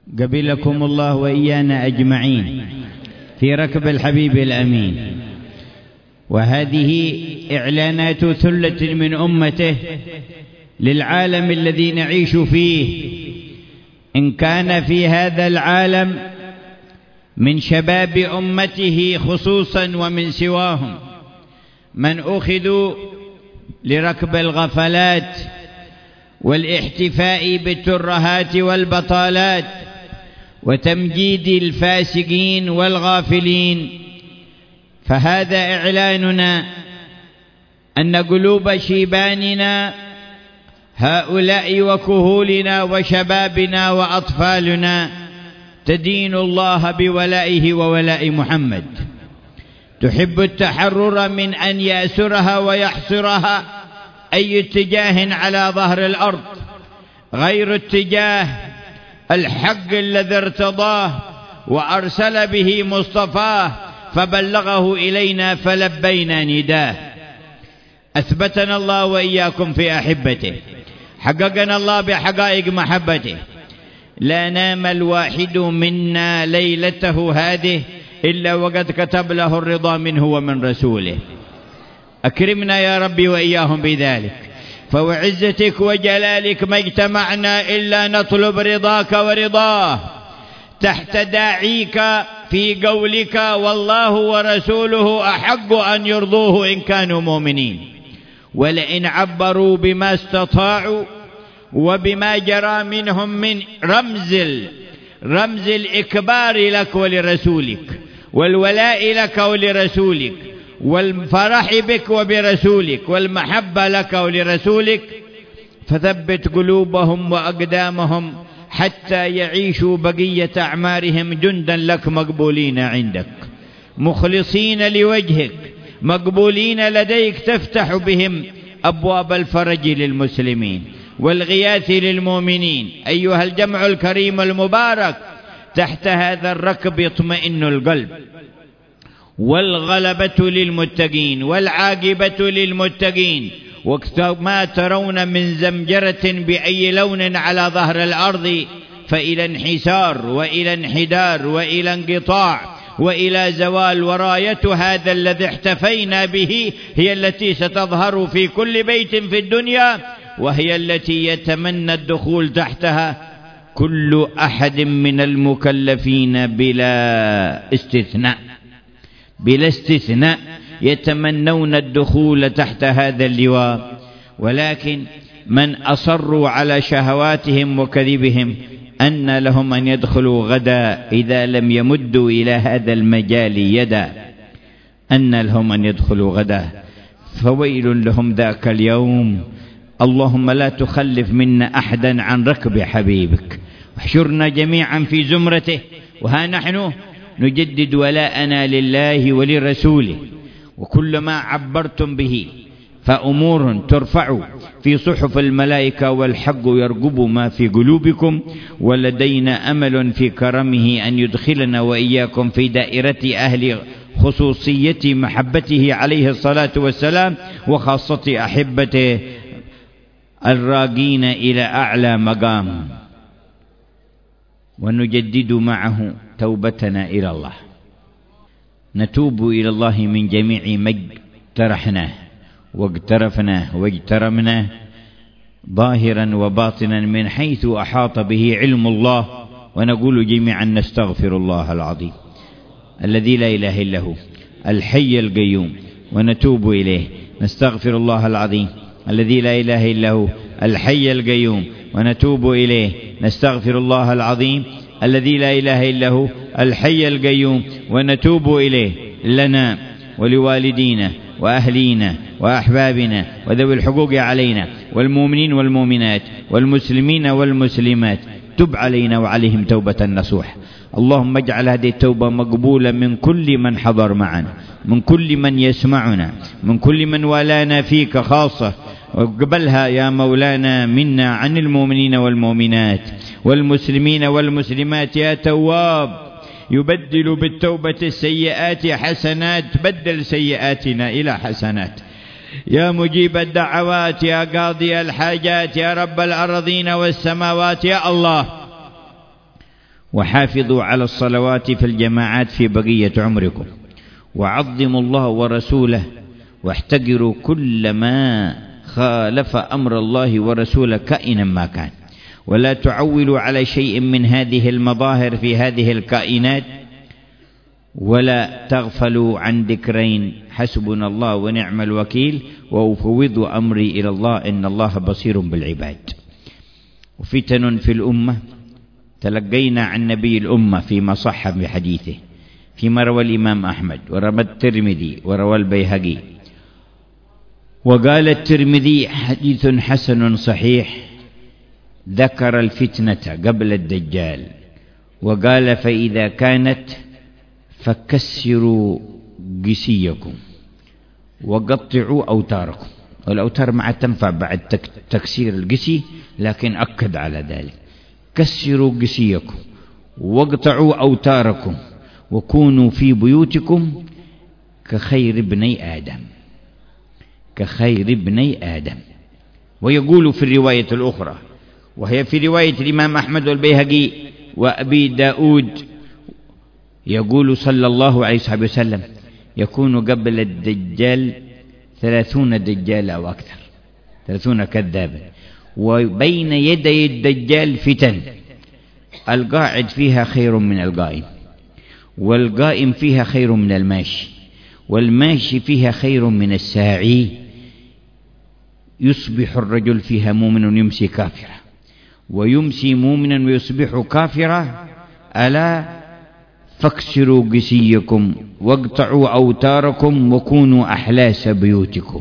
قبلكم الله وإيانا أجمعين في ركب الحبيب الأمين. وهذه إعلانات ثلة من أمته للعالم الذي نعيش فيه. إن كان في هذا العالم من شباب أمته خصوصا ومن سواهم من أخذوا لركب الغفلات والاحتفاء بالترهات والبطالات وتمجيد الفاسقين والغافلين، فهذا إعلاننا أن قلوب شيباننا هؤلاء وكهولنا وشبابنا وأطفالنا تدين الله بولائه وولاء محمد، تحب التحرر من أن يأسرها ويحصرها أي اتجاه على ظهر الأرض غير اتجاه الحق الذي ارتضاه وأرسل به مصطفاه فبلغه إلينا فلبينا نداه. أثبتنا الله وإياكم في أحبته، حققنا الله بحقائق محبته. لا نام الواحد منا ليلته هذه إلا وقد كتب له الرضا منه ومن رسوله. أكرمنا يا ربي وإياهم بذلك، فوعزتك وجلالك ما اجتمعنا إلا نطلب رضاك ورضاه تحت داعيك في قولك والله ورسوله أحق أن يرضوه إن كانوا مؤمنين. ولئن عبروا بما استطاعوا وبما جرى منهم من رمز الإكبار لك ولرسولك والولاء لك ولرسولك والفرح بك وبرسولك والمحبة لك ولرسولك، فثبت قلوبهم وأقدامهم حتى يعيشوا بقية أعمارهم جندا لك مقبولين عندك مخلصين لوجهك مقبولين لديك، تفتح بهم أبواب الفرج للمسلمين والغياث للمؤمنين. أيها الجمع الكريم المبارك، تحت هذا الركب يطمئن القلب، والغلبة للمتقين والعاقبة للمتقين. وما ترون من زمجرة بأي لون على ظهر الأرض فإلى انحسار وإلى انحدار وإلى انقطاع وإلى زوال، وراية هذا الذي احتفينا به هي التي ستظهر في كل بيت في الدنيا، وهي التي يتمنى الدخول تحتها كل أحد من المكلفين بلا استثناء يتمنون الدخول تحت هذا اللواء. ولكن من أصروا على شهواتهم وكذبهم أن لهم أن يدخلوا غدا إذا لم يمدوا إلى هذا المجال يدا، أن لهم أن يدخلوا غدا، فويل لهم ذاك اليوم. اللهم لا تخلف منا أحدا عن ركب حبيبك، واحشرنا جميعا في زمرته. وها نحن نجدد ولاءنا لله ولرسوله، وكل ما عبرتم به فأمور ترفع في صحف الملائكة والحق يرقب ما في قلوبكم، ولدينا أمل في كرمه أن يدخلنا وإياكم في دائرة أهل خصوصية محبته عليه الصلاة والسلام وخاصة أحبته الراقين إلى أعلى مقام. ونجدد معه توبتنا إلى الله، نتوب إلى الله من جميع ما اقترحناه واقترفناه واجترمناه ظاهرا وباطنا من حيث أحاط به علم الله، ونقول جميعا نستغفر الله العظيم الذي لا إله إلا هو الحي القيوم، ونتوب إليه. نستغفر الله العظيم الذي لا إله إلا هو الحي القيوم، ونتوب إليه. نستغفر الله العظيم الذي لا إله إلا هو الحي القيوم، ونتوب إليه لنا ولوالدينا وأهلينا وأحبابنا وذوي الحقوق علينا والمؤمنين والمؤمنات والمسلمين والمسلمات. تب علينا وعليهم توبة نصوح. اللهم اجعل هذه التوبة مقبولة من كل من حضر معنا، من كل من يسمعنا، من كل من والانا فيك خاصة، وقبلها يا مولانا منا عن المؤمنين والمؤمنات والمسلمين والمسلمات. يا تواب يبدل بالتوبة السيئات حسنات، بدل سيئاتنا إلى حسنات. يا مجيب الدعوات، يا قاضي الحاجات، يا رب الأرضين والسماوات، يا الله وحافظوا على الصلوات في الجماعات في بقية عمركم، وعظموا الله ورسوله، واحتقروا كل ما خالف أمر الله ورسوله كائنا ما كان، ولا تعولوا على شيء من هذه المظاهر في هذه الكائنات، ولا تغفلوا عن ذكرين: حسبنا الله ونعم الوكيل، وأفوض أمري إلى الله إن الله بصير بالعباد. وفتن في الأمة تلقينا عن نبي الأمة فيما صح بحديثه، فيما روى الإمام أحمد وروى الترمذي وروى البيهقي. وقال الترمذي: حديث حسن صحيح، ذكر الفتنة قبل الدجال، وقال: فإذا كانت فكسروا قسيكم وقطعوا أوتاركم. والأوتار مع تنفع بعد تكسير القسي، لكن أكد على ذلك: كسروا قسيكم واقطعوا أوتاركم وكونوا في بيوتكم كخير ابني آدم، كخير ابني آدم. ويقول في الرواية الأخرى، وهي في رواية الإمام أحمد والبيهقي وأبي داود، يقول صلى الله عليه وسلم: يكون قبل الدجال 30 دجال أو أكثر، 30 كذابا، وبين يدي الدجال فتن، القاعد فيها خير من القائم، والقائم فيها خير من الماشي، والماشي فيها خير من الساعي. يصبح الرجل فيها مؤمن يمسي كافرا، ويمسي مؤمنا ويصبح كافرا. ألا فاكسروا قسيكم واقطعوا أوتاركم وكونوا أحلاس بيوتكم.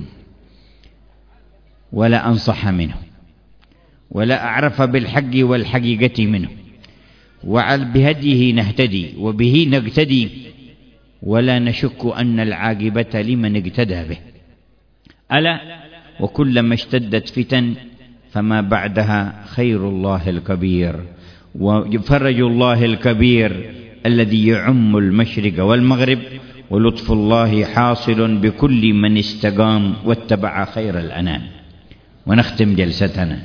ولا أنصح منه، ولا أعرف بالحق والحقيقة منه، وبهديه نهتدي وبه نقتدي، ولا نشك أن العاقبة لمن اقتدى به. ألا وكلما اشتدت فتن فما بعدها خير الله الكبير وفرج الله الكبير الذي يعم المشرق والمغرب، ولطف الله حاصل بكل من استقام واتبع خير الأنام. ونختم جلستنا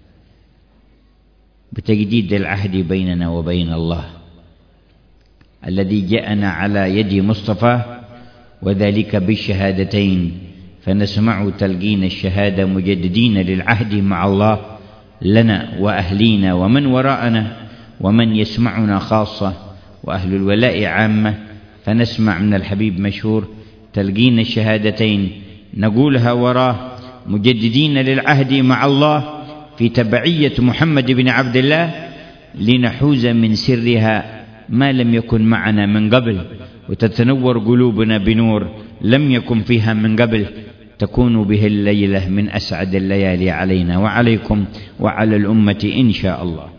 بتجديد العهد بيننا وبين الله الذي جاءنا على يد مصطفى، وذلك بالشهادتين، فنسمع تلقين الشهادة مجددين للعهد مع الله لنا وأهلينا ومن وراءنا ومن يسمعنا خاصة، وأهل الولاء عامة. فنسمع من الحبيب مشهور تلقين الشهادتين، نقولها وراه مجددين للعهد مع الله في تبعية محمد بن عبد الله، لنحوز من سرها ما لم يكن معنا من قبل، وتتنور قلوبنا بنور لم يكن فيها من قبل، تكون به الليلة من أسعد الليالي علينا وعليكم وعلى الأمة إن شاء الله.